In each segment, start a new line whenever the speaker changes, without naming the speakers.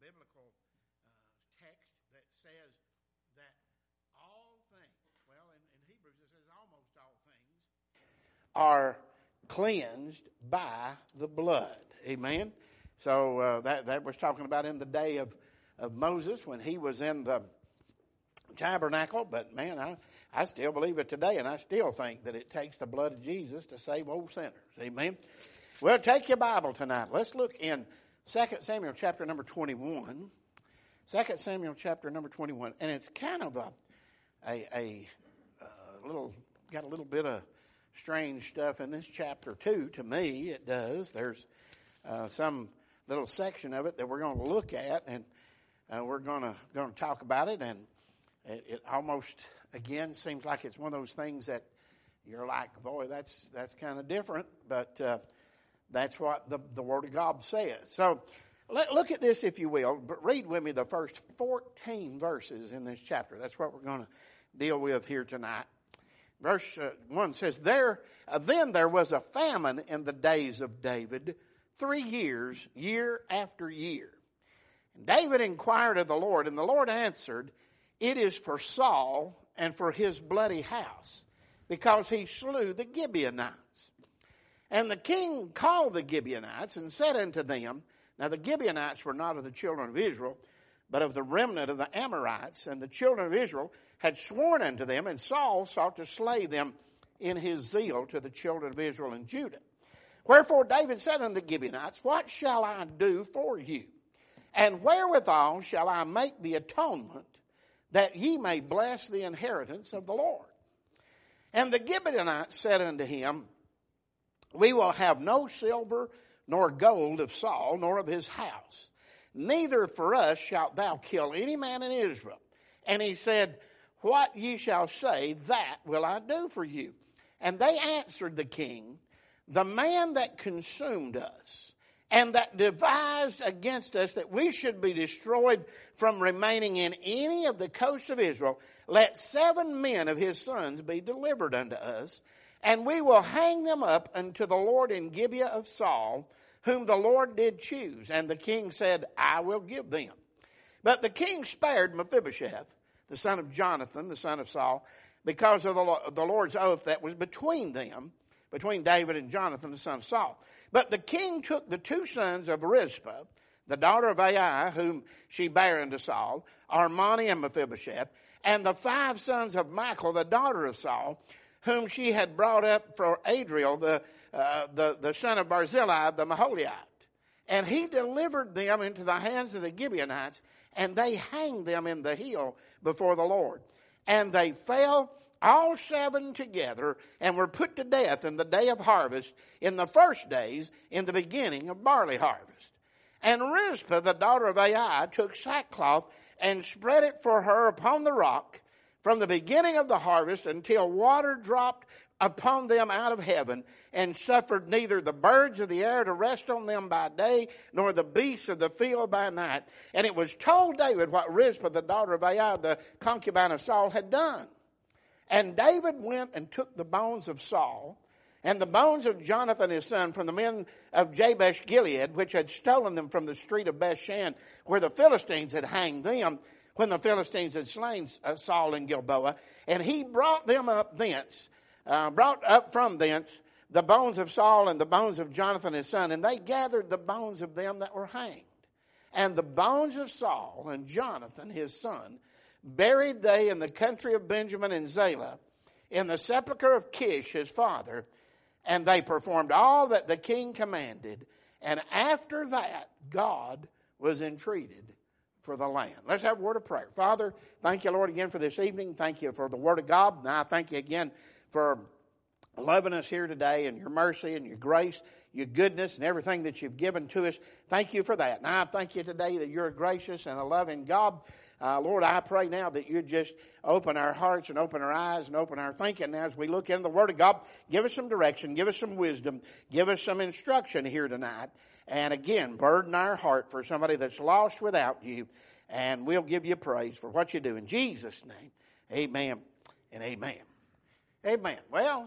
biblical text that says that all things, well, in Hebrews it says almost all things, are cleansed by the blood. Amen? So that was talking about in the day of Moses when he was in the tabernacle. But man, I still believe it today, and I still think that it takes the blood of Jesus to save old sinners. Amen? Well, take your Bible tonight. Let's look in 2 Samuel chapter number 21. 2 Samuel chapter number 21. And it's kind of a little, got a little bit of strange stuff in this chapter too. To me, it does. There's some little section of it that we're going to look at, and we're going to talk about it. And it almost, again, seems like it's one of those things that you're like, boy, that's kind of different. But that's what the Word of God says. So look at this, if you will. But read with me the first 14 verses in this chapter. That's what we're going to deal with here tonight. Verse 1 says, Then there was a famine in the days of David 3 years, year after year. And David inquired of the Lord, and the Lord answered, It is for Saul and for his bloody house, because he slew the Gibeonites. And the king called the Gibeonites and said unto them, Now the Gibeonites were not of the children of Israel, but of the remnant of the Amorites. And the children of Israel had sworn unto them, and Saul sought to slay them in his zeal to the children of Israel and Judah. Wherefore David said unto the Gibeonites, What shall I do for you? And wherewithal shall I make the atonement, that ye may bless the inheritance of the Lord? And the Gibeonites said unto him, We will have no silver nor gold of Saul, nor of his house. Neither for us shalt thou kill any man in Israel. And he said, What ye shall say, that will I do for you. And they answered the king, The man that consumed us, and that devised against us that we should be destroyed from remaining in any of the coasts of Israel, let 7 men of his sons be delivered unto us, and we will hang them up unto the Lord in Gibeah of Saul, whom the Lord did choose. And the king said, I will give them. But the king spared Mephibosheth, the son of Jonathan, the son of Saul, because of the Lord's oath that was between them, between David and Jonathan, the son of Saul. But the king took the 2 sons of Rizpah, the daughter of Ai, whom she bare unto Saul, Armoni and Mephibosheth, and the 5 sons of Michal, the daughter of Saul, whom she had brought up for Adriel, the son of Barzillai, the Maholiite. And he delivered them into the hands of the Gibeonites, and they hanged them in the hill before the Lord. And they fell all 7 together, and were put to death in the day of harvest, in the first days, in the beginning of barley harvest. And Rizpah, the daughter of Ai, took sackcloth and spread it for her upon the rock, from the beginning of the harvest until water dropped upon them out of heaven, and suffered neither the birds of the air to rest on them by day, nor the beasts of the field by night. And it was told David what Rizpah, the daughter of Ai, the concubine of Saul, had done. And David went and took the bones of Saul, and the bones of Jonathan his son, from the men of Jabesh Gilead, which had stolen them from the street of Bethshan, where the Philistines had hanged them, when the Philistines had slain Saul in Gilboa. And he brought them up thence, brought up from thence the bones of Saul and the bones of Jonathan his son. And they gathered the bones of them that were hanged. And the bones of Saul and Jonathan his son buried they in the country of Benjamin and Zelah, in the sepulchre of Kish his father. And they performed all that the king commanded. And after that, God was entreated for the land. Let's have a word of prayer. Father, thank you, Lord, again for this evening. Thank you for the Word of God. And I thank you again for loving us here today, and your mercy and your grace, your goodness, and everything that you've given to us. Thank you for that. And I thank you today that you're a gracious and a loving God. Lord, I pray now that you just open our hearts and open our eyes and open our thinking as we look into the Word of God. Give us some direction. Give us some wisdom. Give us some instruction here tonight. And again, burden our heart for somebody that's lost without you. And we'll give you praise for what you do. In Jesus' name, amen and amen. Amen. Well,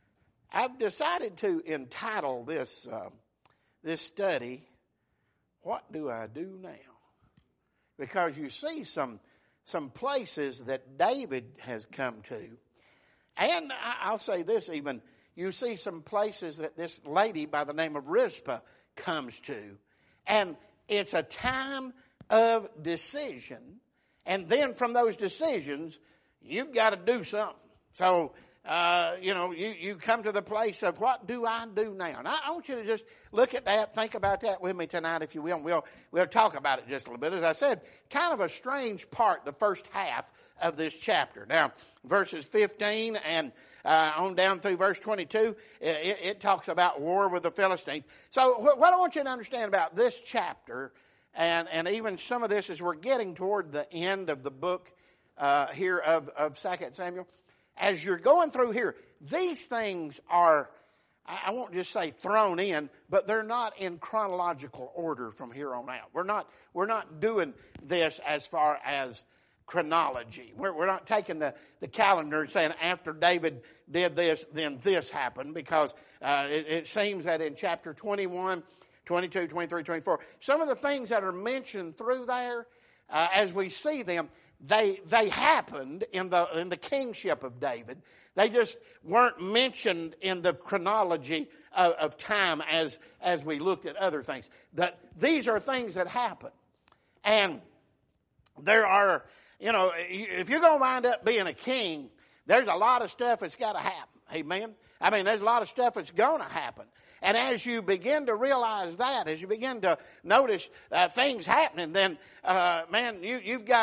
I've decided to entitle this study, What Do I Do Now? because you see some places that David has come to. And I'll say this even, you see some places that this lady by the name of Rizpah comes to. And it's a time of decision. And then from those decisions, you've got to do something. So, you come to the place of what do I do now? And I want you to just look at that, think about that with me tonight, if you will. And we'll talk about it just a little bit. As I said, kind of a strange part, the first half of this chapter. Now, verses 15 and on down through verse 22, it talks about war with the Philistines. So what I want you to understand about this chapter, and even some of this as we're getting toward the end of the book here of 2 Samuel, as you're going through here, these things are, I won't just say thrown in, but they're not in chronological order from here on out. We're not doing this as far as chronology. We're not taking the calendar and saying after David did this, then this happened, because it seems that in chapter 21, 22, 23, 24, some of the things that are mentioned through there, as we see them, they happened in the kingship of David. They just weren't mentioned in the chronology of time as we looked at other things. These are things that happen. And there are, if you're going to wind up being a king, there's a lot of stuff that's got to happen. Amen? I mean, there's a lot of stuff that's going to happen. And as you begin to realize that, as you begin to notice things happening, then, you've got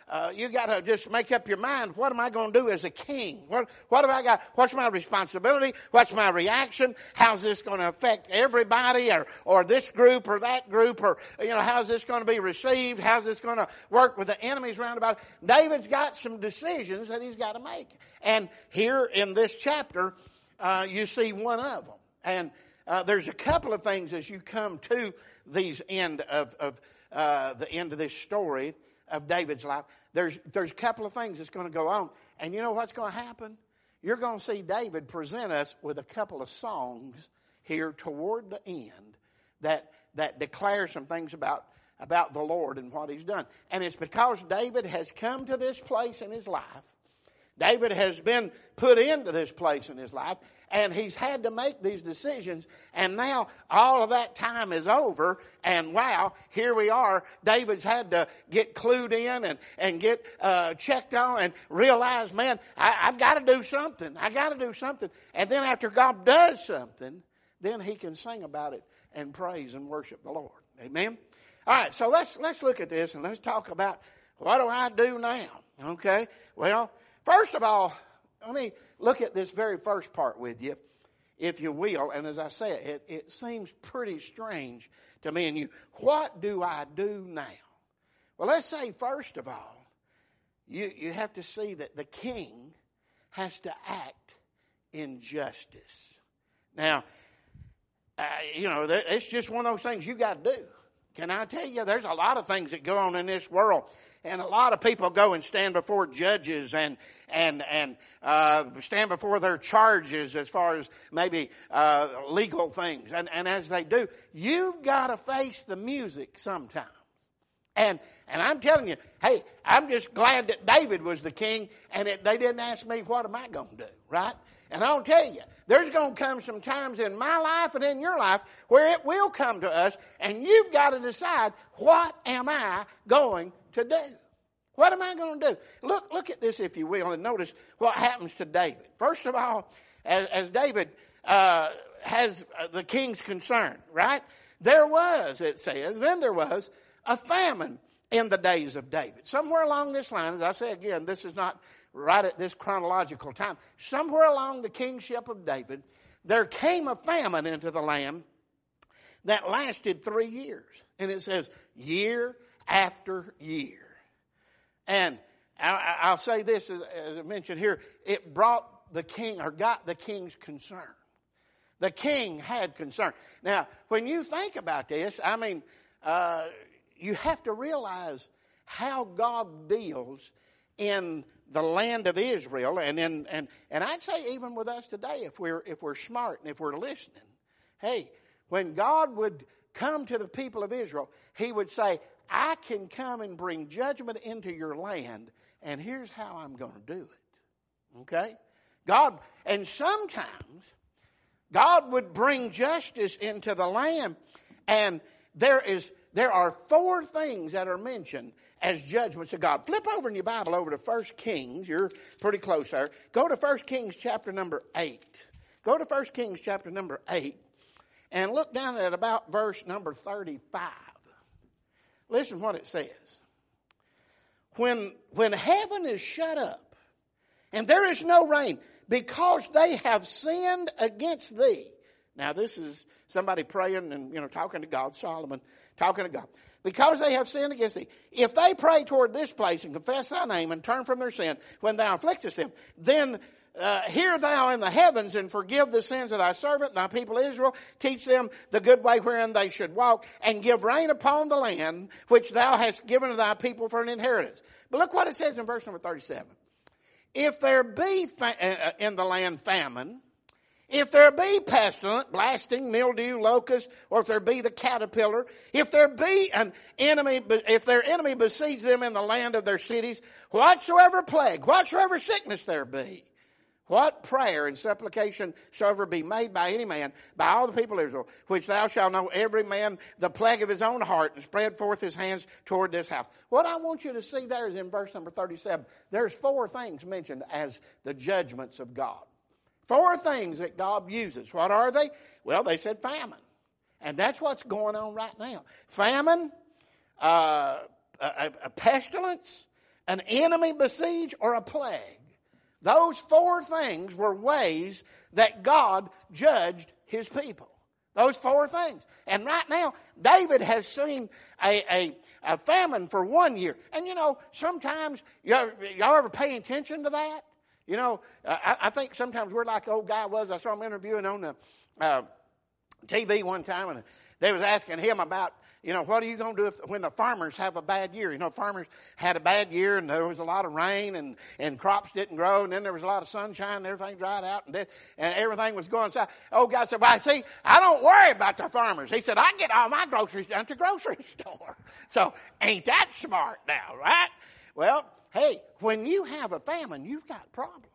to just make up your mind. What am I going to do as a king? What have I got? What's my responsibility? What's my reaction? How's this going to affect everybody, or this group or that group, or how's this going to be received? How's this going to work with the enemies round about? David's got some decisions that he's got to make, and here in this chapter, you see one of them, and there's a couple of things as you come to these end of the end of this story of David's life. There's a couple of things that's going to go on. And you know what's going to happen? You're going to see David present us with a couple of songs here toward the end that declare some things about the Lord and what he's done. And it's because David has come to this place in his life. David has been put into this place in his life, and he's had to make these decisions, and now all of that time is over, and wow, here we are. David's had to get clued in and get checked on and realize, man, I've got to do something. I got to do something. And then after God does something, then he can sing about it and praise and worship the Lord. Amen? All right, so let's look at this, and let's talk about what do I do now? Okay, well, first of all, let me look at this very first part with you, if you will. And as I say, it seems pretty strange to me and you. What do I do now? Well, let's say, first of all, you have to see that the king has to act in justice. Now, it's just one of those things you got to do. Can I tell you, there's a lot of things that go on in this world. And a lot of people go and stand before judges and stand before their charges as far as maybe legal things. And as they do, you've got to face the music sometime. And I'm telling you, hey, I'm just glad that David was the king and they didn't ask me, what am I going to do, right? And I'll tell you, there's going to come some times in my life and in your life where it will come to us, and you've got to decide, what am I going to do? What am I going to do? Look at this, if you will, and notice what happens to David. First of all, as David has the king's concern, right? There was a famine in the days of David. Somewhere along this line, as I say again, this is not right at this chronological time. Somewhere along the kingship of David, there came a famine into the land that lasted 3 years. And it says, year after year. And I'll say this, as I mentioned here, it brought the king, or got the king's concern. The king had concern. Now, when you think about this, I mean, you have to realize how God deals in the land of Israel, and I'd say even with us today, if we're smart and if we're listening. Hey, when God would come to the people of Israel, he would say, I can come and bring judgment into your land, and here's how I'm going to do it. Okay? God, and sometimes God would bring justice into the land, and there are 4 things that are mentioned as judgments of God. Flip over in your Bible over to 1 Kings. You're pretty close there. Go to 1 Kings chapter number 8. Go to 1 Kings chapter number 8 and look down at about verse number 35. Listen what it says. When heaven is shut up and there is no rain because they have sinned against thee. Now this is somebody praying and talking to God, Solomon talking to God. Because they have sinned against thee. If they pray toward this place and confess thy name and turn from their sin when thou afflictest them, then hear thou in the heavens and forgive the sins of thy servant, thy people Israel. Teach them the good way wherein they should walk, and give rain upon the land which thou hast given to thy people for an inheritance. But look what it says in verse number 37. If there be in the land famine, if there be pestilence, blasting, mildew, locust, or if there be the caterpillar, if there be an enemy, if their enemy besiege them in the land of their cities, whatsoever plague, whatsoever sickness there be, what prayer and supplication soever be made by any man, by all the people of Israel, which thou shalt know every man the plague of his own heart, and spread forth his hands toward this house. What I want you to see there is in verse number 37, there's 4 things mentioned as the judgments of God. 4 things that God uses. What are they? Well, they said famine. And that's what's going on right now. Famine, a pestilence, an enemy besiege, or a plague. Those 4 things were ways that God judged his people. Those 4 things. And right now, David has seen a famine for 1 year. And sometimes, y'all ever pay attention to that? I think sometimes we're like the old guy was. I saw him interviewing on the TV one time, and they was asking him about, what are you going to do when the farmers have a bad year? Farmers had a bad year, and there was a lot of rain, and crops didn't grow, and then there was a lot of sunshine, and everything dried out, and everything was going south. Old guy said, well, see, I don't worry about the farmers. He said, I get all my groceries down to the grocery store. So ain't that smart now, right? Well, hey, when you have a famine, you've got problems.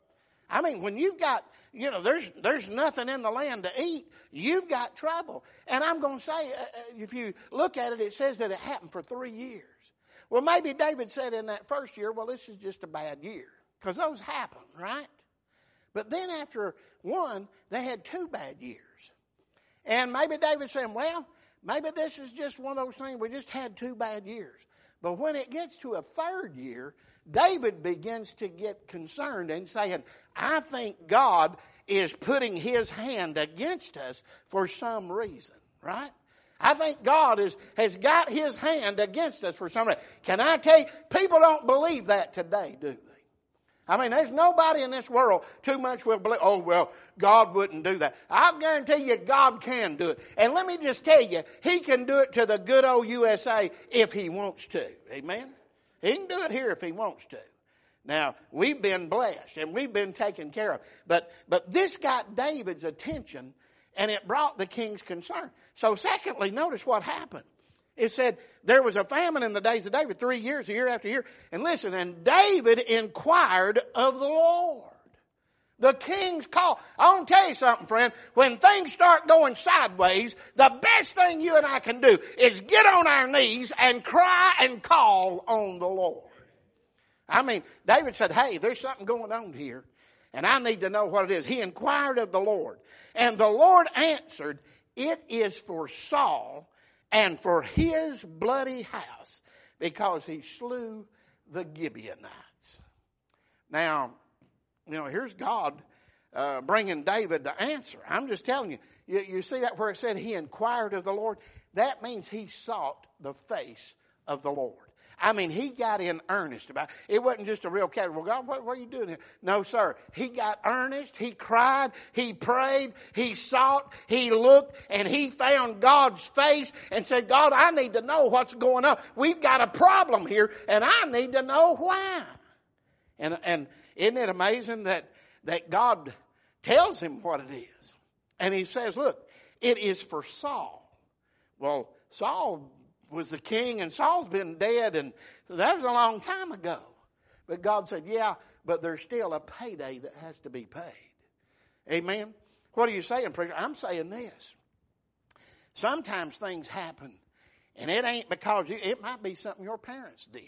I mean, when you've got, there's nothing in the land to eat, you've got trouble. And I'm going to say, if you look at it, it says that it happened for 3 years. Well, maybe David said in that first year, well, this is just a bad year. Because those happen, right? But then after 1, they had 2 bad years. And maybe David said, well, maybe this is just one of those things, we just had 2 bad years. But when it gets to a 3rd year, David begins to get concerned and saying, I think God is putting his hand against us for some reason, right? I think God has got his hand against us for some reason. Can I tell you, people don't believe that today, do they? I mean, there's nobody in this world too much will believe, oh, well, God wouldn't do that. I'll guarantee you God can do it. And let me just tell you, he can do it to the good old USA if he wants to. Amen? He can do it here if he wants to. Now, we've been blessed and we've been taken care of. But this got David's attention and it brought the king's concern. So secondly, notice what happened. It said there was a famine in the days of David, 3 years, year after year. And listen, and David inquired of the Lord. The king's call. I want to tell you something, friend. When things start going sideways, the best thing you and I can do is get on our knees and cry and call on the Lord. I mean, David said, hey, there's something going on here, and I need to know what it is. He inquired of the Lord. And the Lord answered, it is for Saul and for his bloody house, because he slew the Gibeonites. Now, here's God bringing David the answer. I'm just telling you. You see that where it said he inquired of the Lord? That means he sought the face of the Lord. I mean, he got in earnest about it. It wasn't just a real casual, well, God, what are you doing here? No, sir. He got earnest. He cried. He prayed. He sought. He looked. And he found God's face and said, God, I need to know what's going on. We've got a problem here, and I need to know why. And isn't it amazing that God tells him what it is? And he says, look, it is for Saul. Well, Saul was the king, and Saul's been dead, and that was a long time ago. But God said, yeah, but there's still a payday that has to be paid. Amen? What are you saying, preacher? I'm saying this. Sometimes things happen, and it ain't because it might be something your parents did.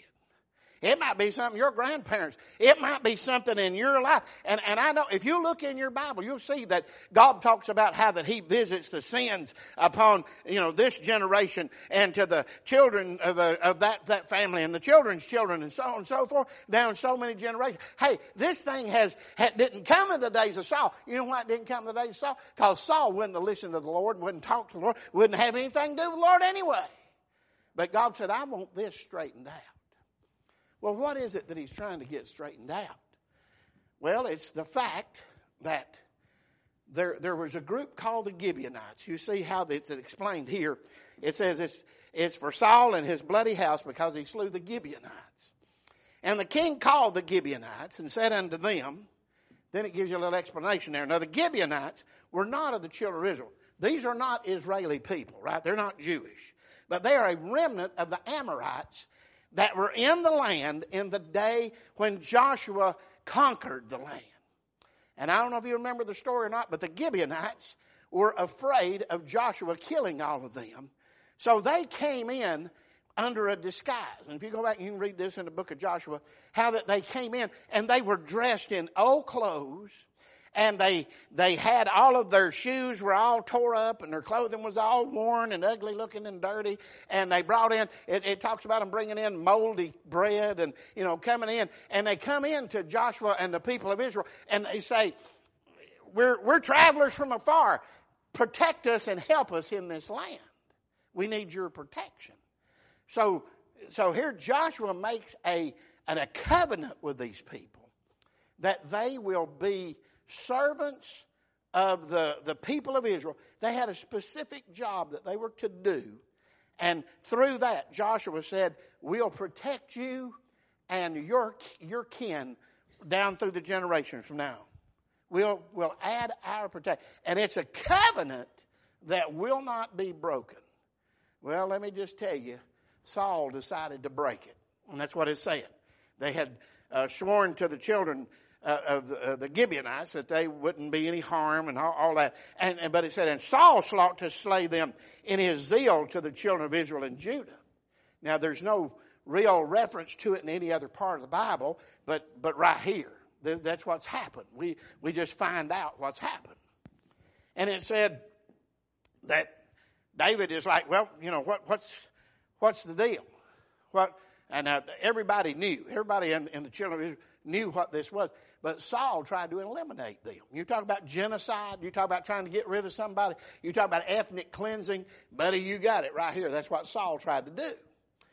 It might be something your grandparents. It might be something in your life. And I know, if you look in your Bible, you'll see that God talks about how that He visits the sins upon, this generation and to the children of that family and the children's children and so on and so forth, down so many generations. Hey, this thing didn't come in the days of Saul. You know why it didn't come in the days of Saul? Because Saul wouldn't have listened to the Lord, wouldn't talk to the Lord, wouldn't have anything to do with the Lord anyway. But God said, I want this straightened out. Well, what is it that He's trying to get straightened out? Well, it's the fact that there was a group called the Gibeonites. You see how it's explained here. It says it's for Saul and his bloody house because he slew the Gibeonites. And the king called the Gibeonites and said unto them, then it gives you a little explanation there. Now, the Gibeonites were not of the children of Israel. These are not Israeli people, right? They're not Jewish. But they are a remnant of the Amorites that were in the land in the day when Joshua conquered the land. And I don't know if you remember the story or not, but the Gibeonites were afraid of Joshua killing all of them. So they came in under a disguise. And if you go back, you can read this in the book of Joshua, how that they came in and they were dressed in old clothes. And they had all of their shoes were all tore up and their clothing was all worn and ugly looking and dirty. And they brought in, it talks about them bringing in moldy bread and, coming in. And they come in to Joshua and the people of Israel and they say, we're travelers from afar. Protect us and help us in this land. We need your protection. So here Joshua makes a covenant with these people that they will be servants of the people of Israel. They had a specific job that they were to do. And through that, Joshua said, we'll protect you and your kin down through the generations from now on. We'll add our protection. And it's a covenant that will not be broken. Well, let me just tell you, Saul decided to break it. And that's what it's saying. They had sworn to the children of the Gibeonites that they wouldn't be any harm and all that. But it said, and Saul sought to slay them in his zeal to the children of Israel and Judah. Now, there's no real reference to it in any other part of the Bible, but right here, that's what's happened. We just find out what's happened. And it said that David is like, well, what's the deal? And everybody knew. Everybody in the children of Israel knew what this was. But Saul tried to eliminate them. You talk about genocide. You talk about trying to get rid of somebody. You talk about ethnic cleansing. Buddy, you got it right here. That's what Saul tried to do.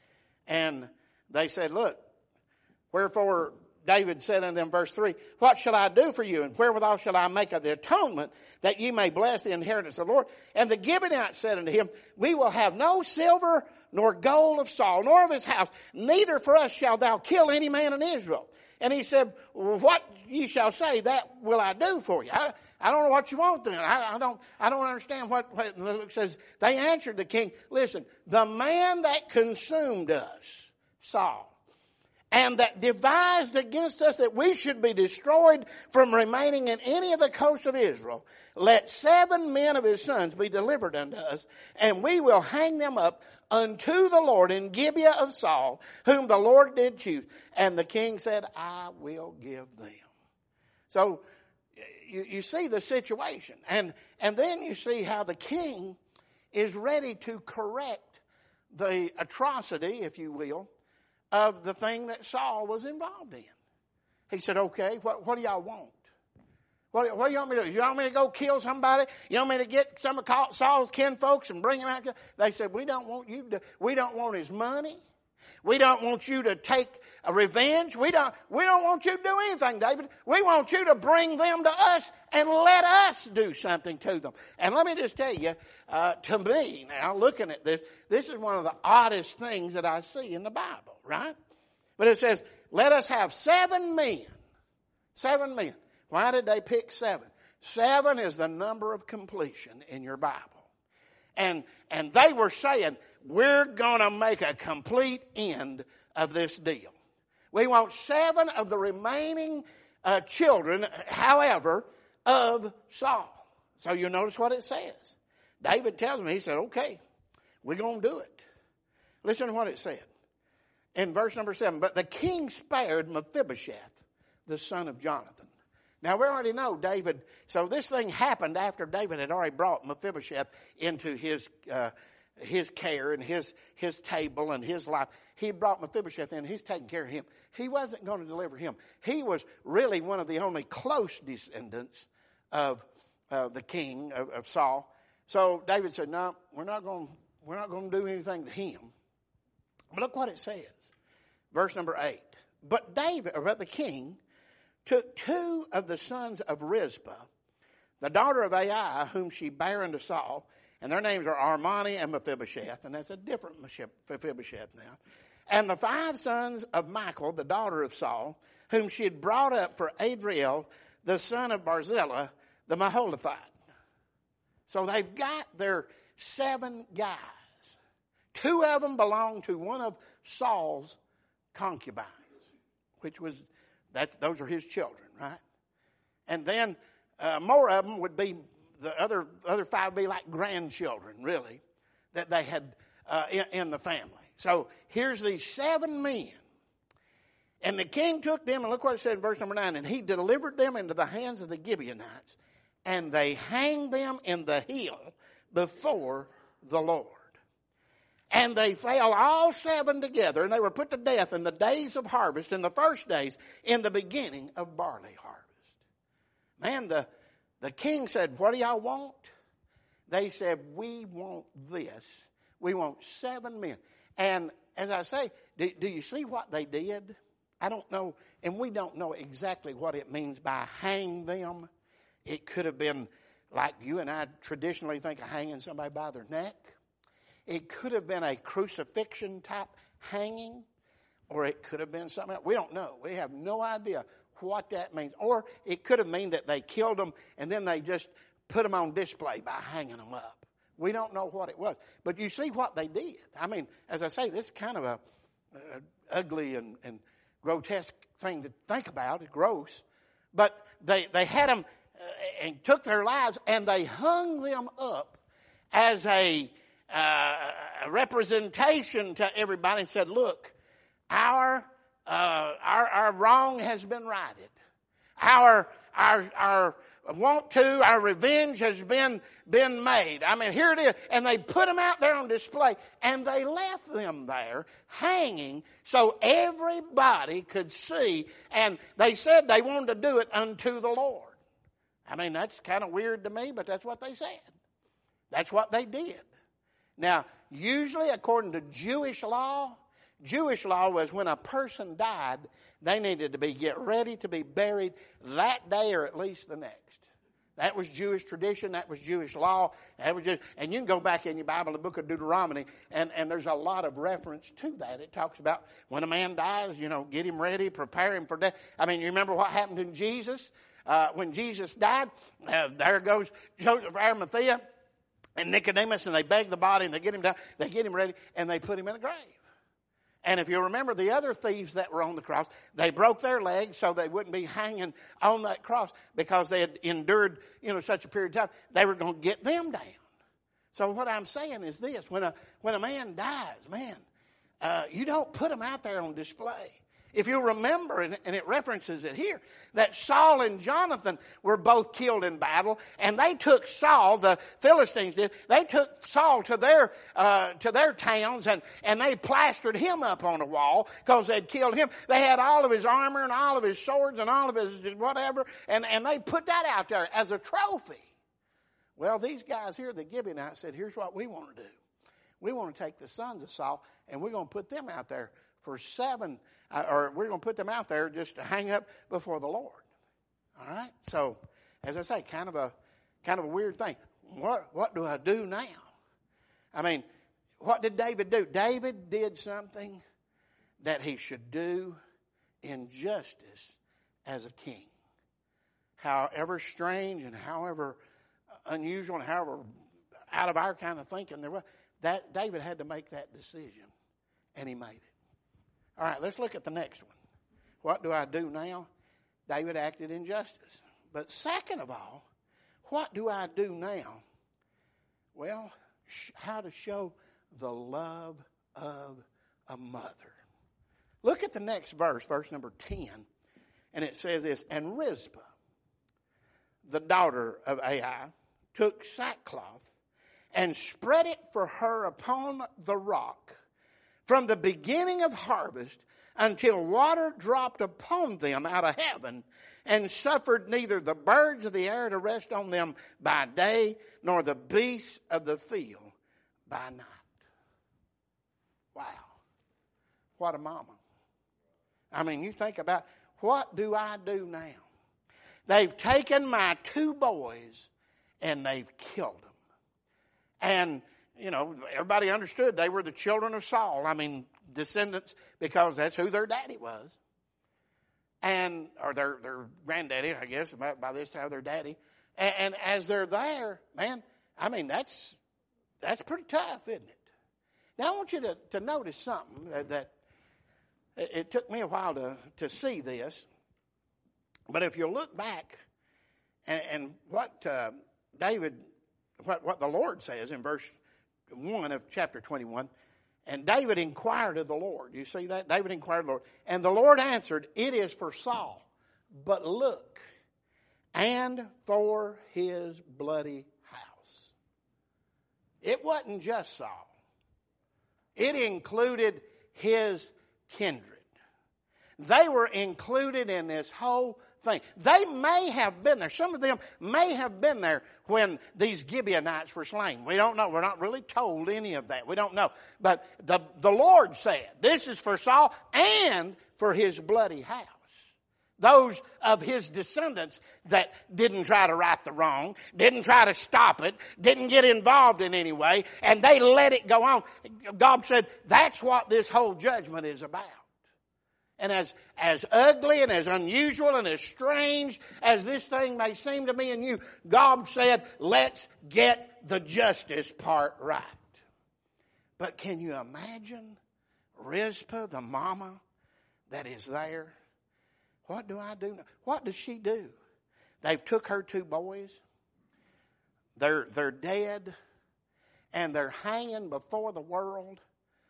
And they said, look, wherefore David said unto them, verse 3, what shall I do for you? And wherewithal shall I make of the atonement that ye may bless the inheritance of the Lord? And the Gibeonites said unto him, we will have no silver nor gold of Saul, nor of his house. Neither for us shalt thou kill any man in Israel. And he said, well, what ye shall say, that will I do for you. I don't know what you want then. I don't understand what it says. They answered the king, listen, the man that consumed us, Saul, and that devised against us that we should be destroyed from remaining in any of the coasts of Israel, let 7 men of his sons be delivered unto us, and we will hang them up unto the Lord in Gibeah of Saul, whom the Lord did choose. And the king said, I will give them. So you see the situation. And then you see how the king is ready to correct the atrocity, if you will, of the thing that Saul was involved in. He said, okay, what do y'all want? What do you want me to do? You want me to go kill somebody? You want me to get some of Saul's kinfolks and bring him out? They said, we don't want his money. We don't want you to take a revenge. We don't want you to do anything, David. We want you to bring them to us and let us do something to them. And let me just tell you, to me now, looking at this is one of the oddest things that I see in the Bible, right? But it says, let us have 7 men. 7 men. Why did they pick 7? 7 is the number of completion in your Bible. And they were saying, we're going to make a complete end of this deal. We want 7 of the remaining children, however, of Saul. So you notice what it says. David tells me, he said, okay, we're going to do it. Listen to what it said in verse number 7. But the king spared Mephibosheth, the son of Jonathan. Now, we already know David. So this thing happened after David had already brought Mephibosheth into his care and his table and his life. He brought Mephibosheth in. He's taking care of him. He wasn't going to deliver him. He was really one of the only close descendants of the king of Saul. So David said, no, we're not going to do anything to him. But look what it says. Verse number 8. But the king took 2 of the sons of Rizpah, the daughter of Ai, whom she bare unto Saul, and their names are Armani and Mephibosheth, and that's a different Mephibosheth now. And the 5 sons of Michal, the daughter of Saul, whom she had brought up for Adriel, the son of Barzillai, the Maholathite. So they've got their 7 guys. 2 of them belong to one of Saul's concubines, which was, those are his children, right? And then more of them would be, the other 5 would be like grandchildren, really, that they had in the family. So here's these 7 men. And the king took them, and look what it said in verse number 9, and he delivered them into the hands of the Gibeonites, and they hanged them in the hill before the Lord. And they fell all 7 together, and they were put to death in the days of harvest, in the first days, in the beginning of barley harvest. Man, the king said, what do y'all want? They said, we want this. We want 7 men. And as I say, do you see what they did? I don't know, and we don't know exactly what it means by hang them. It could have been like you and I traditionally think of hanging somebody by their neck. It could have been a crucifixion type hanging, or it could have been something else. We don't know. We have no idea what that means. Or it could have meant that they killed them and then they just put them on display by hanging them up. We don't know what it was. But you see what they did. I mean, as I say, this is kind of a ugly and grotesque thing to think about. It's gross. But they had them and took their lives, and they hung them up as a representation to everybody and said, look, our wrong has been righted. Our revenge has been made. I mean, here it is. And they put them out there on display, and they left them there hanging so everybody could see. And they said they wanted to do it unto the Lord. I mean, that's kind of weird to me, but that's what they said. That's what they did. Now, usually according to Jewish law was when a person died, they needed to get ready to be buried that day or at least the next. That was Jewish tradition. That was Jewish law. And you can go back in your Bible, the book of Deuteronomy, and there's a lot of reference to that. It talks about when a man dies, get him ready, prepare him for death. I mean, you remember what happened in Jesus? When Jesus died, there goes Joseph of Arimathea and Nicodemus, and they beg the body, and they get him down, they get him ready, and they put him in a grave. And if you remember the other thieves that were on the cross, they broke their legs so they wouldn't be hanging on that cross because they had endured, such a period of time. They were going to get them down. So what I'm saying is this: when a man dies, you don't put him out there on display. If you remember, and it references it here, that Saul and Jonathan were both killed in battle, and they took Saul, the Philistines did, they took Saul to their towns, and they plastered him up on a wall because they'd killed him. They had all of his armor and all of his swords and all of his whatever, and they put that out there as a trophy. Well, these guys here, the Gibeonites, said, here's what we want to do. We want to take the sons of Saul, and we're going to put them out there for 7, or we're going to put them out there just to hang up before the Lord. All right? So, as I say, kind of a weird thing. What do I do now? I mean, what did David do? David did something that he should do in justice as a king. However strange and however unusual and however out of our kind of thinking, that David had to make that decision, and he made it. All right, let's look at the next one. What do I do now? David acted in justice. But second of all, what do I do now? Well, how to show the love of a mother. Look at the next verse, verse number 10, and it says this, and Rizpah, the daughter of Ai, took sackcloth and spread it for her upon the rock from the beginning of harvest until water dropped upon them out of heaven, and suffered neither the birds of the air to rest on them by day, nor the beasts of the field by night. Wow. What a mama. I mean, you think about, what do I do now? They've taken my two boys and they've killed them. And, you know, everybody understood they were the children of Saul. I mean, descendants, because that's who their daddy was. And, or their granddaddy, I guess, by this time, their daddy. And as they're there, man, I mean, that's pretty tough, isn't it? Now, I want you to notice something that it took me a while to see this. But if you look back and what David, what the Lord says in verse 1 of chapter 21, and David inquired of the Lord. You see that? David inquired of the Lord. And the Lord answered, it is for Saul. But look, and for his bloody house. It wasn't just Saul. It included his kindred. They were included in this whole thing. They may have been there. Some of them may have been there when these Gibeonites were slain. We don't know. We're not really told any of that. We don't know. But the Lord said, this is for Saul and for his bloody house. Those of his descendants that didn't try to right the wrong, didn't try to stop it, didn't get involved in any way, and they let it go on. God said, that's what this whole judgment is about. And as ugly and as unusual and as strange as this thing may seem to me and you, God said, let's get the justice part right. But can you imagine Rizpah, the mama that is there? What do I do now? What does she do? They've took her two boys. They're dead. And they're hanging before the world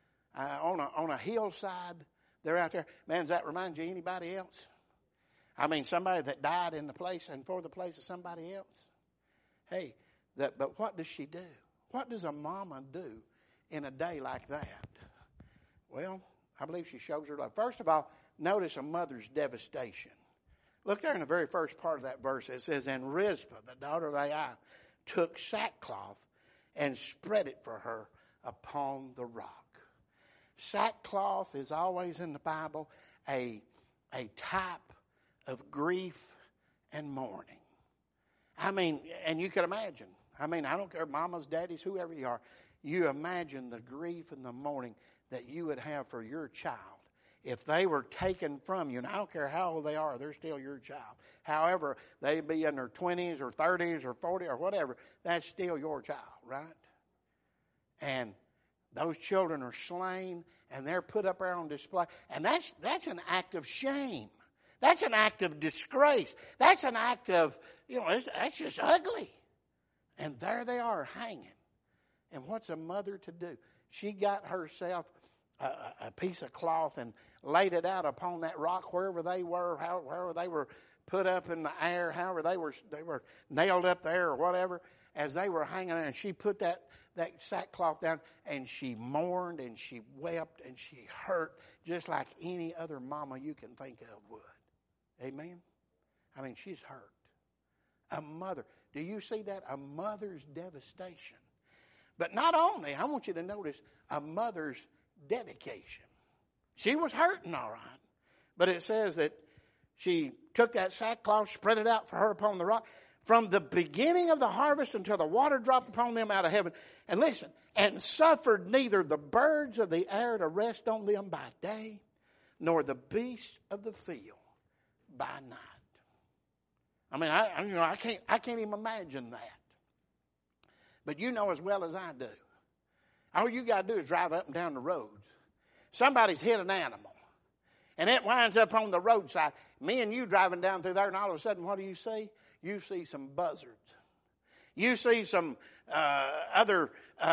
on a hillside. They're out there. Man, does that remind you of anybody else? I mean, somebody that died in the place and for the place of somebody else. Hey, but what does she do? What does a mama do in a day like that? Well, I believe she shows her love. First of all, notice a mother's devastation. Look there in the very first part of that verse. It says, and Rizpah, the daughter of Ai, took sackcloth and spread it for her upon the rock. Sackcloth is always in the Bible a type of grief and mourning. I mean, and you can imagine. I mean, I don't care, mamas, daddies, whoever you are. You imagine the grief and the mourning that you would have for your child if they were taken from you. And I don't care how old they are, they're still your child. However, they be in their 20s or 30s or 40 or whatever, that's still your child, right? And those children are slain, and they're put up there on display. And that's an act of shame. That's an act of disgrace. That's an act of, that's just ugly. And there they are hanging. And what's a mother to do? She got herself a piece of cloth and laid it out upon that rock wherever they were, however they were put up in the air, however they were nailed up there or whatever, as they were hanging there. And she put that sackcloth down, and she mourned and she wept and she hurt just like any other mama you can think of would. Amen? I mean, she's hurt. A mother. Do you see that? A mother's devastation. But not only, I want you to notice a mother's dedication. She was hurting, all right. But it says that she took that sackcloth, spread it out for her upon the rock, from the beginning of the harvest until the water dropped upon them out of heaven. And listen, and suffered neither the birds of the air to rest on them by day, nor the beasts of the field by night. I mean, I can't even imagine that. But you know as well as I do, all you got to do is drive up and down the roads. Somebody's hit an animal, and it winds up on the roadside. Me and you driving down through there, and all of a sudden, what do you see? You see some buzzards. You see some other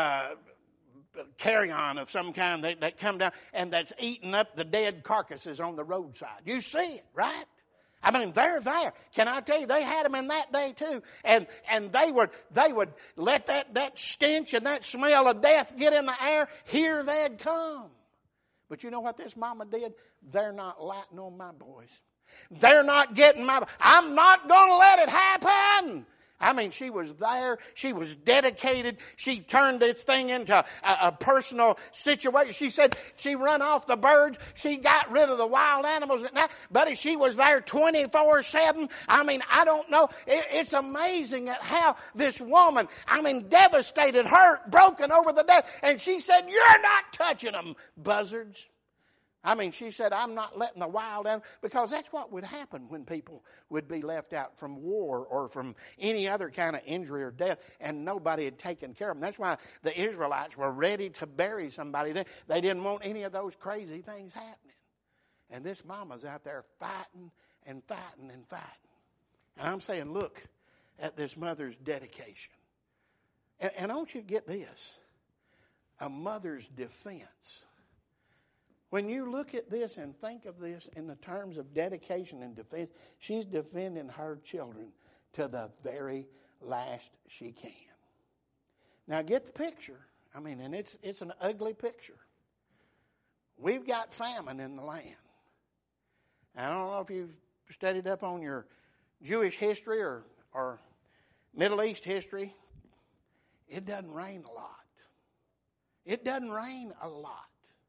carrion of some kind that come down and that's eating up the dead carcasses on the roadside. You see it, right? I mean, they're there. Can I tell you, they had them in that day too. And they would let that stench and that smell of death get in the air. Here they'd come. But you know what this mama did? They're not lighting on my boys. They're not getting my... I'm not going to let it happen. I mean, she was there. She was dedicated. She turned this thing into a personal situation. She said she run off the birds. She got rid of the wild animals. Buddy, she was there 24/7. I mean, I don't know. It's amazing at how this woman, I mean, devastated, hurt, broken over the death. And she said, you're not touching them, buzzards. I mean, she said, I'm not letting the wild animals, because that's what would happen when people would be left out from war or from any other kind of injury or death, and nobody had taken care of them. That's why the Israelites were ready to bury somebody there. They didn't want any of those crazy things happening. And this mama's out there fighting and fighting and fighting. And I'm saying, look at this mother's dedication. And I want you to get this. A mother's defense. When you look at this and think of this in the terms of dedication and defense, she's defending her children to the very last she can. Now get the picture. I mean, and it's an ugly picture. We've got famine in the land. I don't know if you've studied up on your Jewish history or Middle East history. It doesn't rain a lot. It doesn't rain a lot.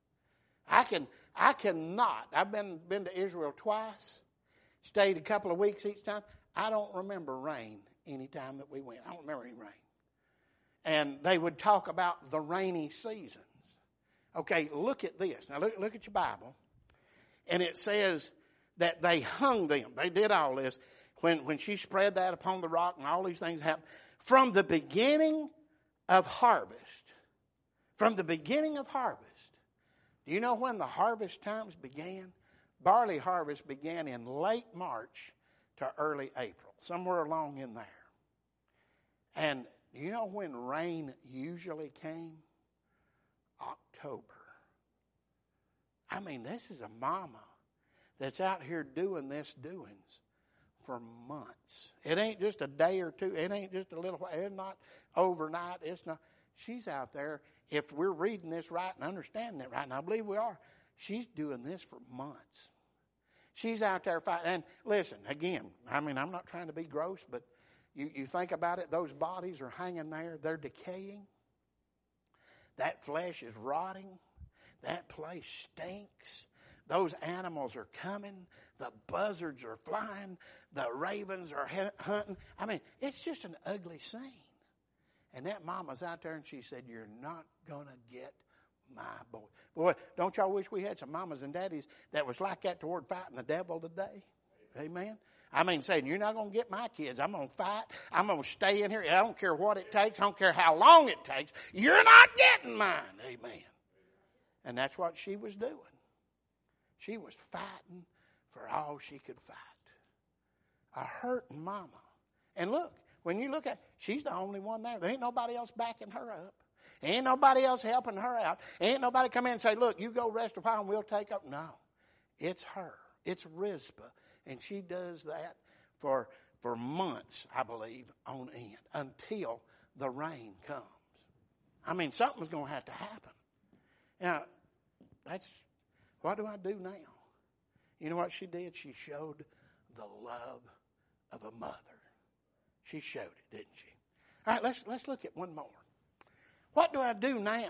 I cannot. I've been to Israel twice, stayed a couple of weeks each time. I don't remember rain any time that we went. I don't remember any rain. And they would talk about the rainy seasons. Okay, look at this. Now look at your Bible. And it says that they hung them. They did all this when she spread that upon the rock and all these things happened. From the beginning of harvest. From the beginning of harvest. Do you know when the harvest times began? Barley harvest began in late March to early April, somewhere along in there. And do you know when rain usually came? October. I mean, this is a mama that's out here doing this doings for months. It ain't just a day or two. It ain't just a little while. It's not overnight. It's not. She's out there. If we're reading this right and understanding it right, and I believe we are, she's doing this for months. She's out there fighting. And listen, again, I mean, I'm not trying to be gross, but you think about it, those bodies are hanging there. They're decaying. That flesh is rotting. That place stinks. Those animals are coming. The buzzards are flying. The ravens are hunting. I mean, it's just an ugly scene. And that mama's out there and she said, you're not going to get my boy. Boy, don't y'all wish we had some mamas and daddies that was like that toward fighting the devil today? Amen. I mean, saying, you're not going to get my kids. I'm going to fight. I'm going to stay in here. I don't care what it takes. I don't care how long it takes. You're not getting mine. Amen. And that's what she was doing. She was fighting for all she could fight. A hurting mama. And look, when you look at, she's the only one there. There ain't nobody else backing her up. Ain't nobody else helping her out. Ain't nobody come in and say, look, you go rest a while and we'll take up. No, it's her. It's Rizpah. And she does that for months, I believe, on end, until the rain comes. I mean, something's going to have to happen. Now, what do I do now? You know what she did? She showed the love of a mother. She showed it, didn't she? All right, let's look at one more. What do I do now?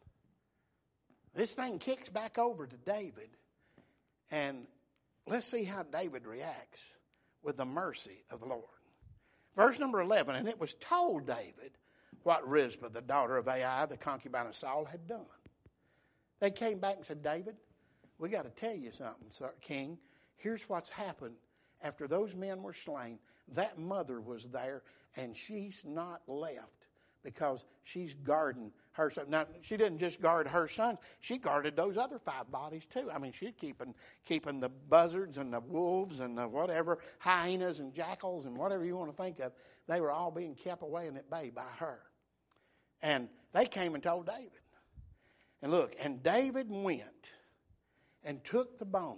This thing kicks back over to David, and let's see how David reacts with the mercy of the Lord. Verse number 11, and it was told David what Rizpah, the daughter of Ai, the concubine of Saul, had done. They came back and said, David, we got to tell you something, sir, King. Here's what's happened after those men were slain. That mother was there, and she's not left because she's guarding her son. Now, she didn't just guard her sons. She guarded those other 5 bodies too. I mean, she's keeping the buzzards and the wolves and the whatever, hyenas and jackals and whatever you want to think of. They were all being kept away and at bay by her. And they came and told David. And look, and David went and took the bones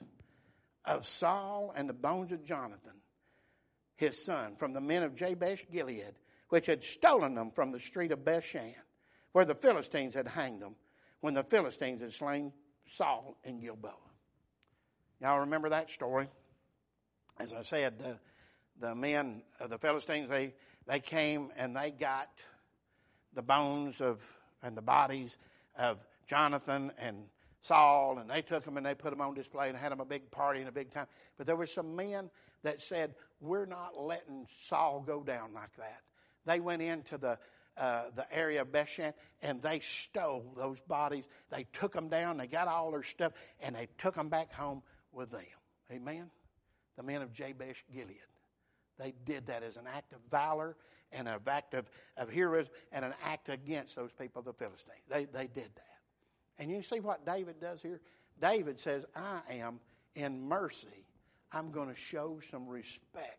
of Saul and the bones of Jonathan, his son, from the men of Jabesh Gilead, which had stolen them from the street of Bethshan, where the Philistines had hanged them, when the Philistines had slain Saul in Gilboa. Y'all remember that story? As I said, the men of the Philistines, they came and they got the bones and the bodies of Jonathan and Saul, and they took them and they put them on display and had them a big party and a big time. But there were some men that said, we're not letting Saul go down like that. They went into the area of Bethshan and they stole those bodies. They took them down, they got all their stuff, and they took them back home with them. Amen? The men of Jabesh Gilead. They did that as an act of valor and an act of heroism and an act against those people of the Philistines. They did that. And you see what David does here? David says, I am in mercy. I'm going to show some respect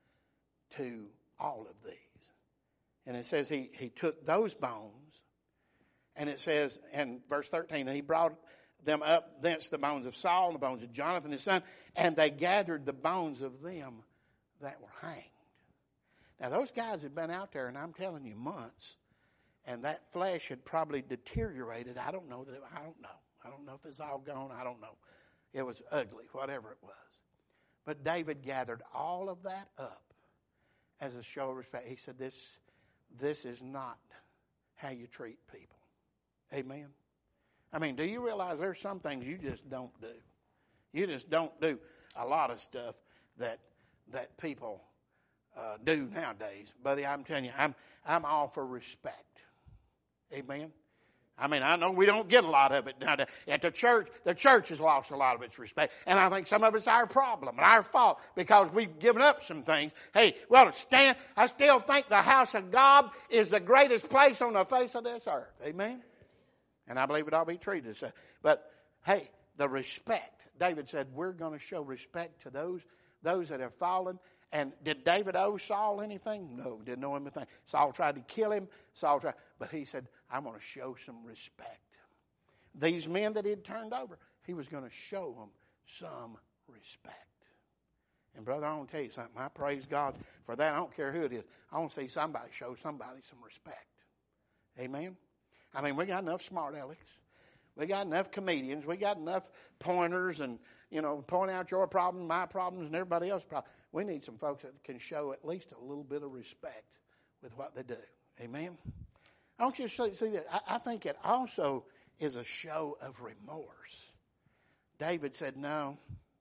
to all of these. And it says he took those bones, and it says in verse 13, he brought them up thence the bones of Saul and the bones of Jonathan his son, and they gathered the bones of them that were hanged. Now those guys had been out there, and I'm telling you, months, and that flesh had probably deteriorated. I don't know if it's all gone. I don't know. It was ugly, whatever it was. But David gathered all of that up as a show of respect. He said, this is not how you treat people. Amen? I mean, do you realize there's some things you just don't do? You just don't do a lot of stuff that people do nowadays. Buddy, I'm telling you, I'm all for respect. Amen? I mean, I know we don't get a lot of it nowadays. At the church has lost a lot of its respect. And I think some of it's our problem and our fault because we've given up some things. Hey, well, I still think the house of God is the greatest place on the face of this earth. Amen? And I believe it ought to be treated so. But, hey, the respect. David said, we're going to show respect to those that have fallen. And did David owe Saul anything? No, didn't owe him anything. Saul tried to kill him. But he said, I'm going to show some respect. These men that he had turned over, he was going to show them some respect. And brother, I want to tell you something. I praise God for that. I don't care who it is. I want to see somebody show somebody some respect. Amen? I mean, we got enough smart alecks. We got enough comedians. We got enough pointers and, point out your problems, my problems, and everybody else's problems. We need some folks that can show at least a little bit of respect with what they do. Amen? I want you to see that. I think it also is a show of remorse. David said, no,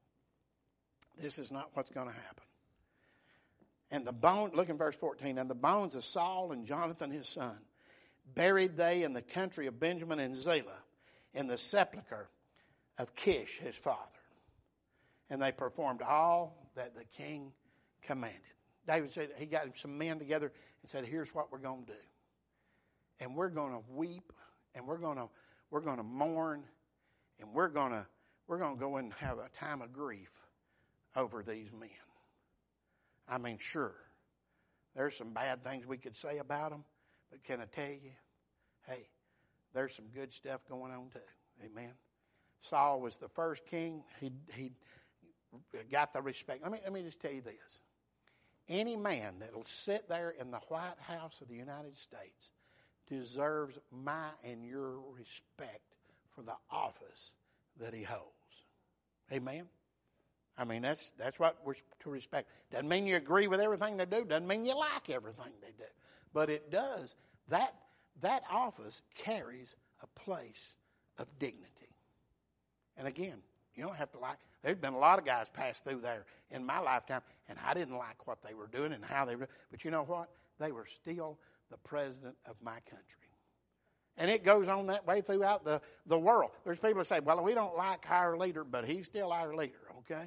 this is not what's going to happen. And look in verse 14, and the bones of Saul and Jonathan his son, buried they in the country of Benjamin and Zelah, in the sepulchre of Kish his father. And they performed all that the king commanded. David said he got some men together and said, here's what we're going to do. And we're going to weep, and we're going to mourn, and we're going to go and have a time of grief over these men. I mean, sure, there's some bad things we could say about them, but can I tell you, hey, there's some good stuff going on too. Amen. Saul was the first king. He got the respect. Let me just tell you this. Any man that will sit there in the White House of the United States deserves my and your respect for the office that he holds. Amen? I mean, that's what we're to respect. Doesn't mean you agree with everything they do. Doesn't mean you like everything they do. But it does. That office carries a place of dignity. And again, you don't have to like. There's been a lot of guys passed through there in my lifetime, and I didn't like what they were doing and how they were. But you know what? They were still the president of my country. And it goes on that way throughout the world. There's people that say, well, we don't like our leader, but he's still our leader, okay?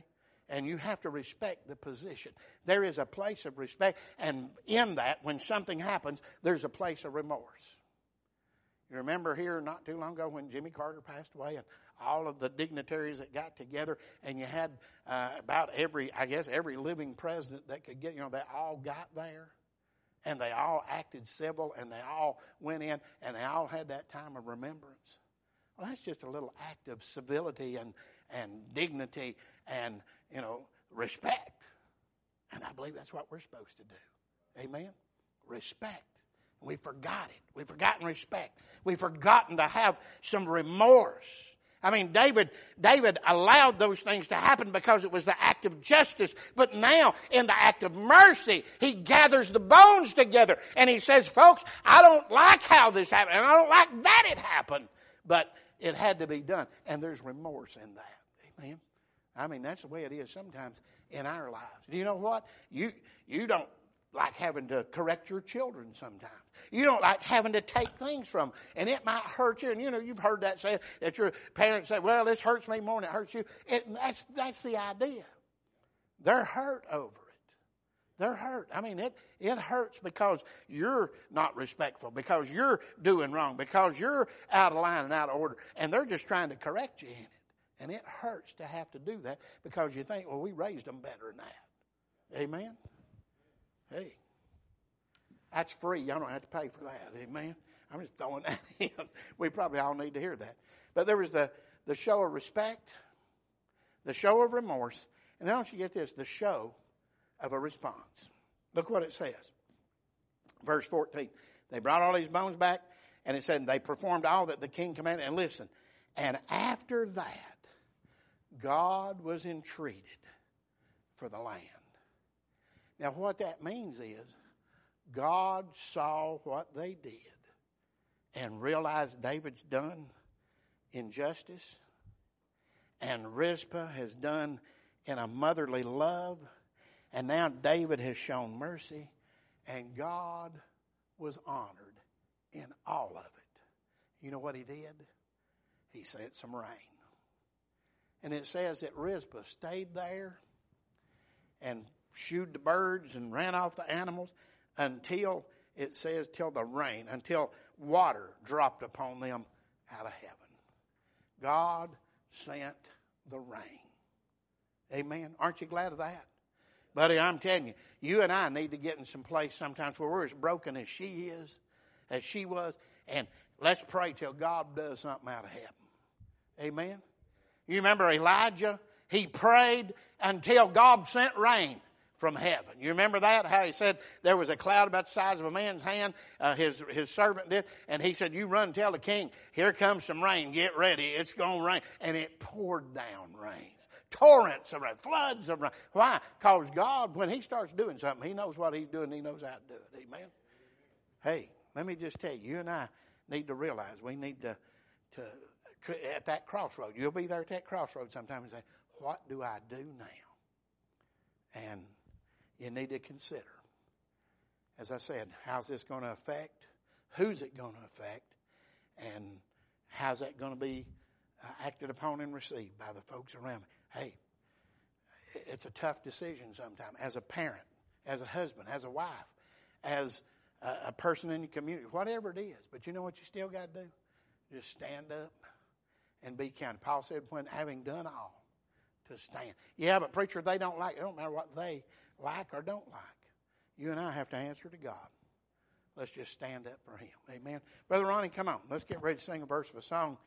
And you have to respect the position. There is a place of respect. And in that, when something happens, there's a place of remorse. You remember here not too long ago when Jimmy Carter passed away and all of the dignitaries that got together, and you had about every living president that could get, they all got there. And they all acted civil, and they all went in, and they all had that time of remembrance. Well, that's just a little act of civility and dignity and, respect. And I believe that's what we're supposed to do. Amen? Respect. We forgot it. We've forgotten respect. We've forgotten to have some remorse. I mean, David allowed those things to happen because it was the act of justice. But now, in the act of mercy, he gathers the bones together. And he says, folks, I don't like how this happened. And I don't like that it happened. But it had to be done. And there's remorse in that. Amen? I mean, that's the way it is sometimes in our lives. Do you know what? You don't like having to correct your children sometimes. You don't like having to take things from them. And it might hurt you. And, you've heard that say, that your parents say, well, this hurts me more than it hurts you. That's the idea. They're hurt over it. They're hurt. I mean, it hurts because you're not respectful, because you're doing wrong, because you're out of line and out of order. And they're just trying to correct you in it. And it hurts to have to do that because you think, well, we raised them better than that. Amen? Hey, that's free. Y'all don't have to pay for that. Amen? I'm just throwing that in. We probably all need to hear that. But there was the show of respect, the show of remorse, and then don't you get this, the show of a response. Look what it says. Verse 14. They brought all these bones back, and it said they performed all that the king commanded. And listen, and after that, God was entreated for the land. Now, what that means is God saw what they did and realized David's done injustice and Rizpah has done in a motherly love, and now David has shown mercy, and God was honored in all of it. You know what he did? He sent some rain. And it says that Rizpah stayed there and shooed the birds and ran off the animals until, it says, till the rain, until water dropped upon them out of heaven. God sent the rain. Amen. Aren't you glad of that? Buddy, I'm telling you, you and I need to get in some place sometimes where we're as broken as she is, as she was, and let's pray till God does something out of heaven. Amen. You remember Elijah? He prayed until God sent rain from heaven. You remember that? How he said there was a cloud about the size of a man's hand, his servant did, and he said, you run and tell the king, here comes some rain, get ready, it's going to rain. And it poured down rain. Torrents of rain, floods of rain. Why? Because God, when he starts doing something, he knows what he's doing, he knows how to do it. Amen? Hey, let me just tell you, you and I need to realize we need to at that crossroad. You'll be there at that crossroad sometime and say, what do I do now? And you need to consider, as I said, how's this going to affect? Who's it going to affect? And how's that going to be acted upon and received by the folks around me? Hey, it's a tough decision sometimes as a parent, as a husband, as a wife, as a person in your community, whatever it is. But you know what you still got to do? Just stand up and be counted. Paul said, when having done all, to stand. Yeah, but preacher, they don't like it. It don't matter what they like or don't like. You and I have to answer to God. Let's just stand up for him. Amen. Brother Ronnie, come on. Let's get ready to sing a verse of a song.